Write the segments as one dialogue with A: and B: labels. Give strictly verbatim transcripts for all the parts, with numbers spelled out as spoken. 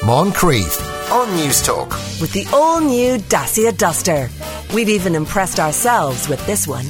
A: Moncrief on News Talk.
B: With the all-new Dacia Duster. We've even impressed ourselves with this one.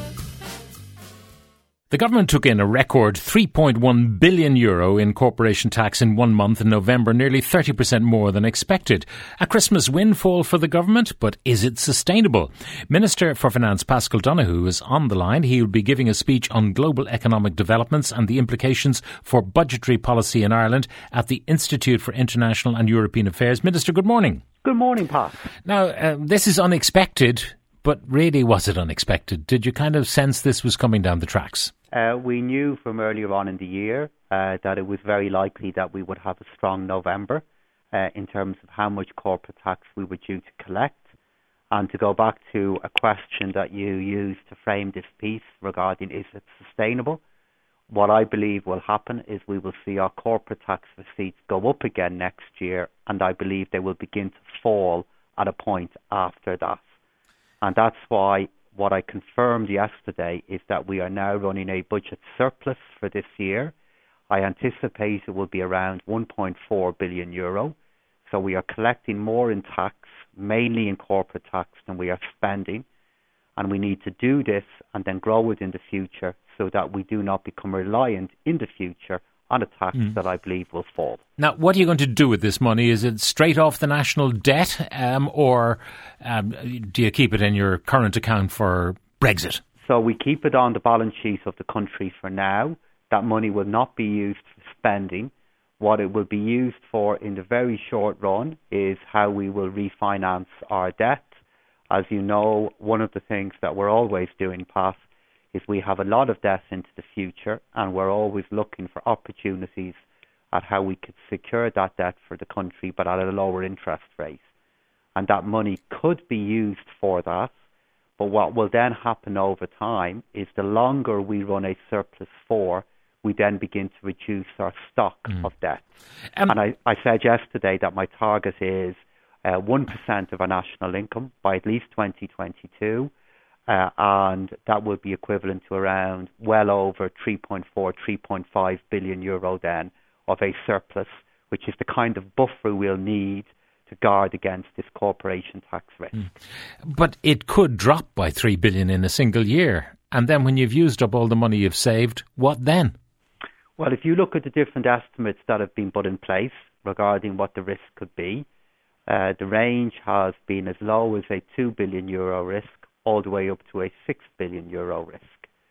C: The government took in a record three point one billion euro in corporation tax in one month in November, nearly thirty percent more than expected. A Christmas windfall for the government, but is it sustainable? Minister for Finance Paschal Donohoe is on the line. He will be giving a speech on global economic developments and the implications for budgetary policy in Ireland at the Institute for International and European Affairs. Minister, good morning.
D: Good morning, Pat.
C: Now, uh, this is unexpected, but really was it unexpected? Did you kind of sense this was coming down the tracks?
D: Uh, we knew from earlier on in the year uh, that it was very likely that we would have a strong November uh, in terms of how much corporate tax we were due to collect. And to go back to a question that you used to frame this piece regarding is it sustainable, what I believe will happen is we will see our corporate tax receipts go up again next year, and I believe they will begin to fall at a point after that. And that's why what I confirmed yesterday is that we are now running a budget surplus for this year. I anticipate it will be around one point four billion euro. So we are collecting more in tax, mainly in corporate tax, than we are spending. And we need to do this and then grow it in the future so that we do not become reliant in the future on a tax mm. that I believe will fall.
C: Now, what are you going to do with this money? Is it straight off the national debt um, or um, do you keep it in your current account for Brexit?
D: So we keep it on the balance sheet of the country for now. That money will not be used for spending. What it will be used for in the very short run is how we will refinance our debt. As you know, one of the things that we're always doing, Pat, is we have a lot of debt into the future and we're always looking for opportunities at how we could secure that debt for the country but at a lower interest rate. And that money could be used for that, but what will then happen over time is the longer we run a surplus for, we then begin to reduce our stock mm. of debt. Um, and I, I said yesterday that my target is uh, one percent of our national income by at least twenty twenty-two. Uh, and that would be equivalent to around well over three point four, three point five billion euro then of a surplus, which is the kind of buffer we'll need to guard against this corporation tax risk. Mm.
C: But it could drop by three billion in a single year. And then when you've used up all the money you've saved, what then?
D: Well, if you look at the different estimates that have been put in place regarding what the risk could be, uh, the range has been as low as a two billion euro risk all the way up to a six billion euro risk.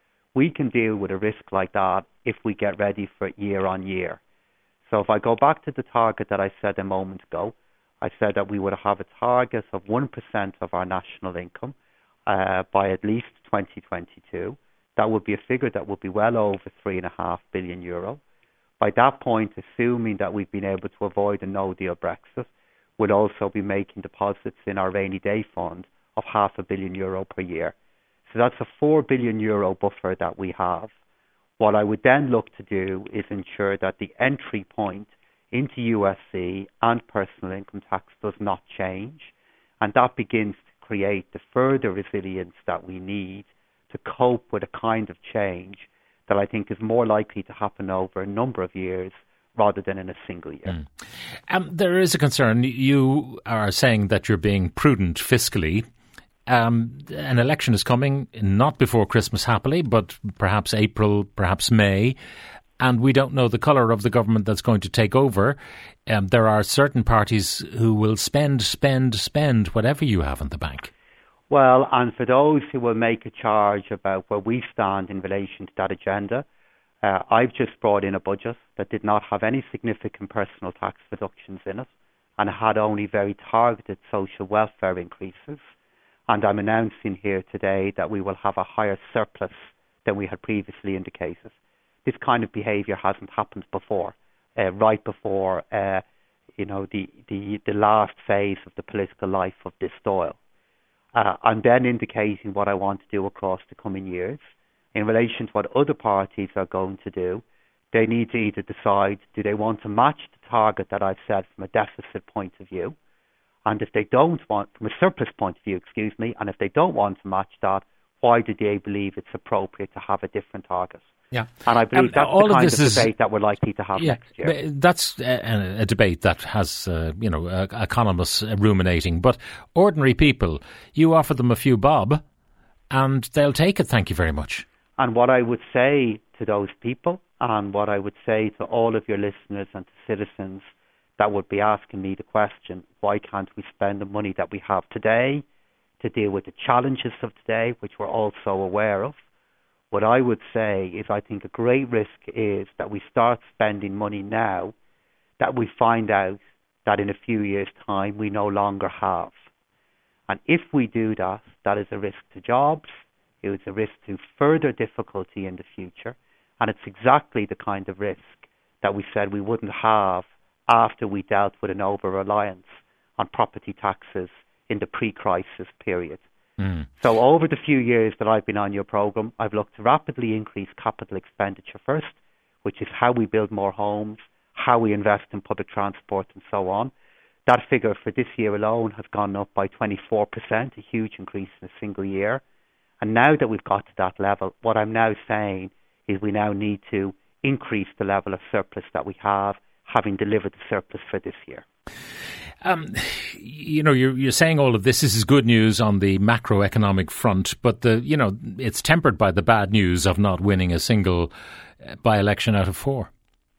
D: We can deal with a risk like that if we get ready for it year on year. So if I go back to the target that I said a moment ago, I said that we would have a target of one percent of our national income uh, by at least twenty twenty-two. That would be a figure that would be well over three point five billion euro. By that point, assuming that we've been able to avoid a no-deal Brexit, we'll also be making deposits in our rainy day fund of half a billion euro per year. So that's a four billion euro buffer that we have. What I would then look to do is ensure that the entry point into U S C and personal income tax does not change, and that begins to create the further resilience that we need to cope with a kind of change that I think is more likely to happen over a number of years rather than in a single year.
C: Mm. Um, there is a concern. You are saying that you're being prudent fiscally. Um, an election is coming, not before Christmas, happily, but perhaps April, perhaps May, and we don't know the colour of the government that's going to take over. Um, there are certain parties who will spend, spend, spend whatever you have in the bank.
D: Well, and for those who will make a charge about where we stand in relation to that agenda, uh, I've just brought in a budget that did not have any significant personal tax reductions in it and had only very targeted social welfare increases. And I'm announcing here today that we will have a higher surplus than we had previously indicated. This kind of behaviour hasn't happened before, uh, right before uh, you know, the, the, the last phase of the political life of this Dáil. Uh, I'm then indicating what I want to do across the coming years. In relation to what other parties are going to do, they need to either decide, do they want to match the target that I've set from a deficit point of view? And if they don't want, from a surplus point of view, excuse me, and if they don't want to match that, why do they believe it's appropriate to have a different target? Yeah. And I believe um, that's all the kind of, this of debate is, that we're likely to have
C: yeah,
D: next year.
C: That's a, a debate that has, uh, you know, uh, economists ruminating. But ordinary people, you offer them a few bob and they'll take it, thank you very much.
D: And what I would say to those people, and what I would say to all of your listeners and to citizens that would be asking me the question, why can't we spend the money that we have today to deal with the challenges of today, which we're all so aware of? What I would say is I think a great risk is that we start spending money now that we find out that in a few years' time we no longer have. And if we do that, that is a risk to jobs, it is a risk to further difficulty in the future, and it's exactly the kind of risk that we said we wouldn't have after we dealt with an over-reliance on property taxes in the pre-crisis period. Mm. So over the few years that I've been on your programme, I've looked to rapidly increase capital expenditure first, which is how we build more homes, how we invest in public transport and so on. That figure for this year alone has gone up by twenty-four percent, a huge increase in a single year. And now that we've got to that level, what I'm now saying is we now need to increase the level of surplus that we have, having delivered the surplus for this year.
C: Um, you know, you're, you're saying all of this. This is good news on the macroeconomic front, but the you know it's tempered by the bad news of not winning a single by-election out of four.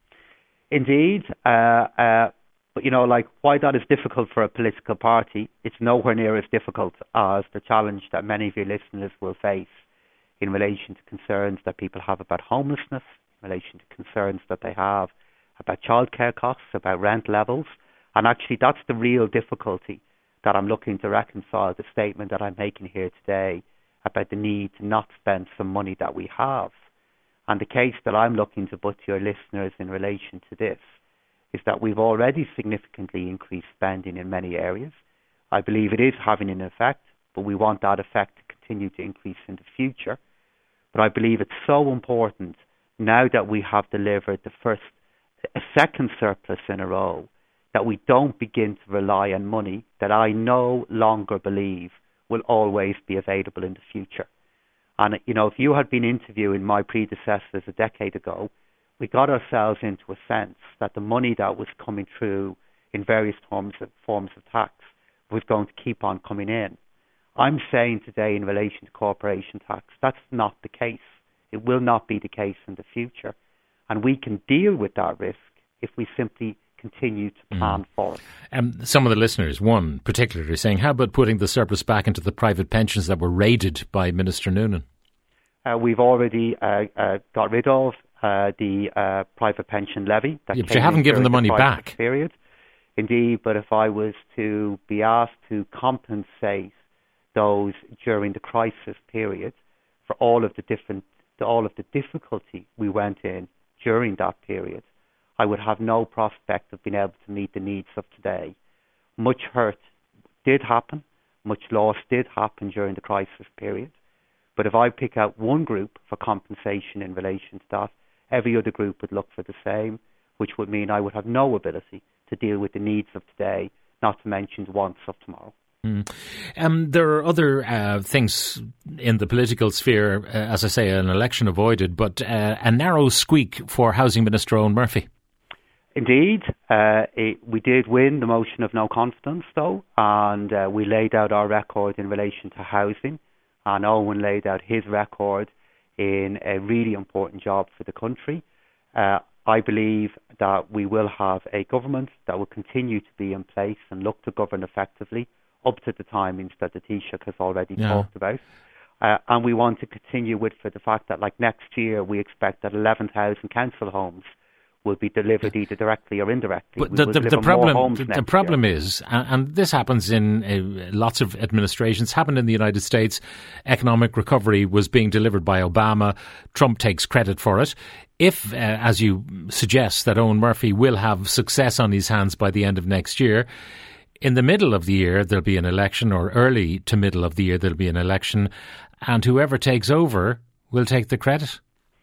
D: Indeed, uh, uh, but you know, like why that is difficult for a political party, it's nowhere near as difficult as the challenge that many of your listeners will face in relation to concerns that people have about homelessness, in relation to concerns that they have about childcare costs, about rent levels. And actually, that's the real difficulty that I'm looking to reconcile the statement that I'm making here today about the need to not spend some money that we have. And the case that I'm looking to put to your listeners in relation to this is that we've already significantly increased spending in many areas. I believe it is having an effect, but we want that effect to continue to increase in the future. But I believe it's so important now that we have delivered the first, a second surplus in a row, that we don't begin to rely on money that I no longer believe will always be available in the future. And, you know, if you had been interviewing my predecessors a decade ago, we got ourselves into a sense that the money that was coming through in various forms of, forms of tax was going to keep on coming in. I'm saying today in relation to corporation tax, that's not the case. It will not be the case in the future. And we can deal with that risk if we simply continue to plan mm. for it.
C: Um, some of the listeners, one particularly, saying, how about putting the surplus back into the private pensions that were raided by Minister Noonan?
D: Uh, we've already uh, uh, got rid of uh, the uh, private pension levy. That
C: yeah, but you haven't given the money
D: the
C: back.
D: Period. Indeed, but if I was to be asked to compensate those during the crisis period for all of the different, all of the difficulty we went in during that period, I would have no prospect of being able to meet the needs of today. Much hurt did happen, much loss did happen during the crisis period. But if I pick out one group for compensation in relation to that, every other group would look for the same, which would mean I would have no ability to deal with the needs of today, not to mention the wants of tomorrow.
C: Mm. Um, there are other uh, things in the political sphere, uh, as I say, an election avoided, but uh, a narrow squeak for Housing Minister Eoin Murphy.
D: Indeed, uh, it, we did win the motion of no confidence, though, and uh, we laid out our record in relation to housing, and Eoin laid out his record in a really important job for the country. Uh, I believe that we will have a government that will continue to be in place and look to govern effectively up to the timings that the Taoiseach has already yeah. talked about. Uh, and we want to continue with for the fact that, like next year, we expect that eleven thousand council homes will be delivered either directly or indirectly.
C: But the, the, the problem, the, the problem is, and, and this happens in uh, lots of administrations, happened in the United States, economic recovery was being delivered by Obama. Trump takes credit for it. If, uh, as you suggest, that Eoin Murphy will have success on his hands by the end of next year, in the middle of the year there'll be an election, or early to middle of the year there'll be an election, and whoever takes over will take the credit.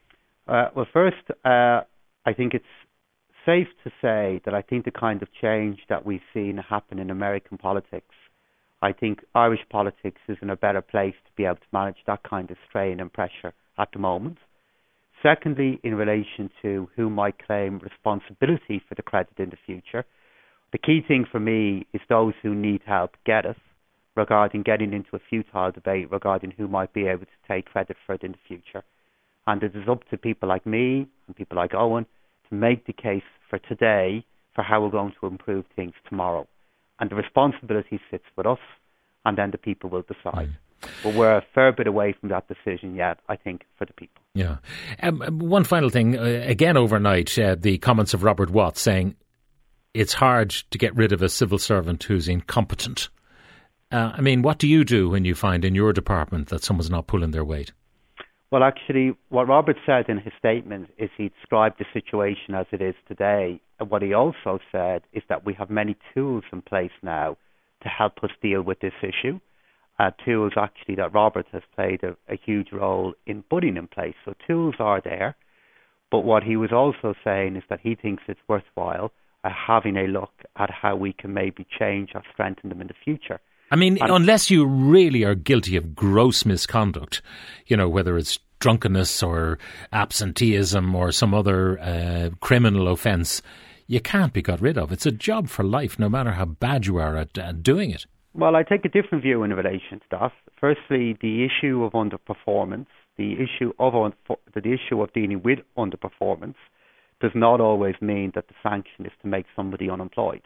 D: Uh, well, first, uh, I think it's safe to say that I think the kind of change that we've seen happen in American politics, I think Irish politics is in a better place to be able to manage that kind of strain and pressure at the moment. Secondly, in relation to who might claim responsibility for the credit in the future, the key thing for me is those who need help get it, regarding getting into a futile debate regarding who might be able to take credit for it in the future. And it is up to people like me and people like Owen to make the case for today for how we're going to improve things tomorrow. And the responsibility sits with us, and then the people will decide. Mm. But we're a fair bit away from that decision yet, I think, for the people.
C: Yeah. Um, one final thing. Uh, again, overnight, uh, the comments of Robert Watt saying it's hard to get rid of a civil servant who's incompetent. Uh, I mean, what do you do when you find in your department that someone's not pulling their weight?
D: Well, actually, what Robert said in his statement is he described the situation as it is today. And what he also said is that we have many tools in place now to help us deal with this issue. Uh, tools actually that Robert has played a, a huge role in putting in place. So tools are there. But what he was also saying is that he thinks it's worthwhile uh, having a look at how we can maybe change or strengthen them in the future.
C: I mean, and unless you really are guilty of gross misconduct, you know, whether it's drunkenness or absenteeism or some other uh, criminal offence, you can't be got rid of. It's a job for life, no matter how bad you are at uh, doing it.
D: Well, I take a different view in relation to that. Firstly, the issue of underperformance, the issue of the issue of dealing with underperformance, does not always mean that the sanction is to make somebody unemployed.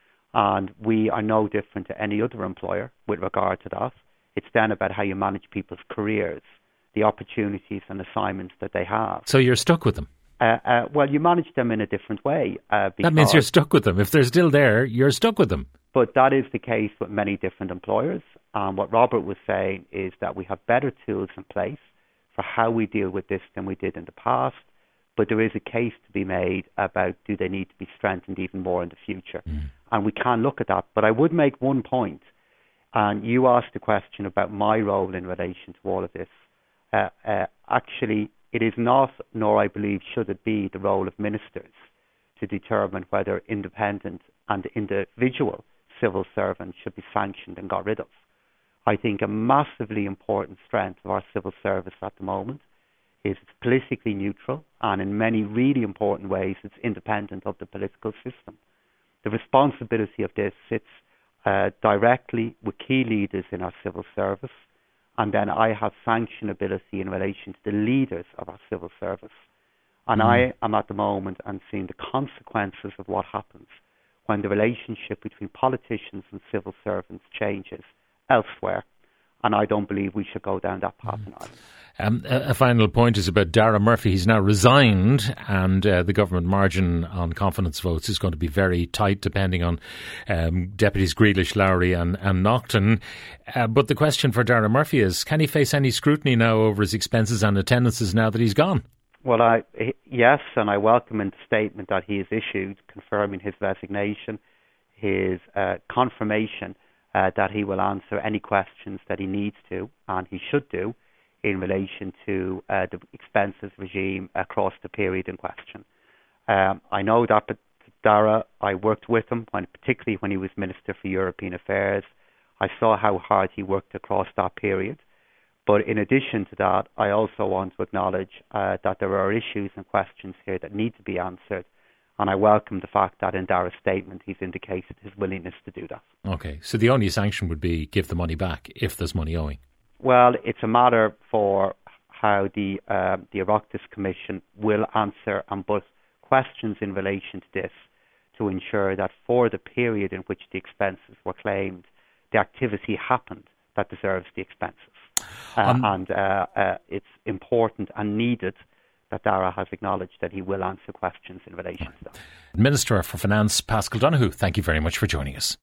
D: And we are no different to any other employer with regard to that. It's then about how you manage people's careers, the opportunities and assignments that they have.
C: So you're stuck with them?
D: Uh, uh, well, you manage them in a different way. Uh,
C: that means you're stuck with them. If they're still there, you're stuck with them.
D: But that is the case with many different employers. And what Robert was saying is that we have better tools in place for how we deal with this than we did in the past. But there is a case to be made about do they need to be strengthened even more in the future. Mm. And we can look at that. But I would make one point, and you asked a question about my role in relation to all of this. Uh, uh, actually, it is not, nor I believe should it be, the role of ministers to determine whether independent and individual civil servants should be sanctioned and got rid of. I think a massively important strength of our civil service at the moment is it's politically neutral, and in many really important ways it's independent of the political system. The responsibility of this sits uh, directly with key leaders in our civil service, and then I have sanctionability in relation to the leaders of our civil service. And mm. I am at the moment and seeing the consequences of what happens when the relationship between politicians and civil servants changes elsewhere. And I don't believe we should go down that path mm. in Ireland.
C: Um, a, a final point is about Darragh Murphy. He's now resigned, and uh, the government margin on confidence votes is going to be very tight, depending on um, Deputies Grealish, Lowry and, and Naughton. Uh, but the question for Darragh Murphy is, can he face any scrutiny now over his expenses and attendances now that he's gone?
D: Well, I, yes, and I welcome the statement that he has issued confirming his resignation, his uh, confirmation uh, that he will answer any questions that he needs to, and he should do, in relation to uh, the expenses regime across the period in question. Um, I know that Darragh, I worked with him, when, particularly when he was Minister for European Affairs. I saw how hard he worked across that period. But in addition to that, I also want to acknowledge uh, that there are issues and questions here that need to be answered. And I welcome the fact that in Darragh's statement he's indicated his willingness to do that.
C: OK, so the only sanction would be give the money back if there's money owing.
D: Well, it's a matter for how the uh, the Oireachtas Commission will answer and put questions in relation to this to ensure that for the period in which the expenses were claimed, the activity happened that deserves the expenses. Uh, um, and uh, uh, it's important and needed that Darragh has acknowledged that he will answer questions in relation to that.
C: Minister for Finance, Paschal Donohoe, thank you very much for joining us.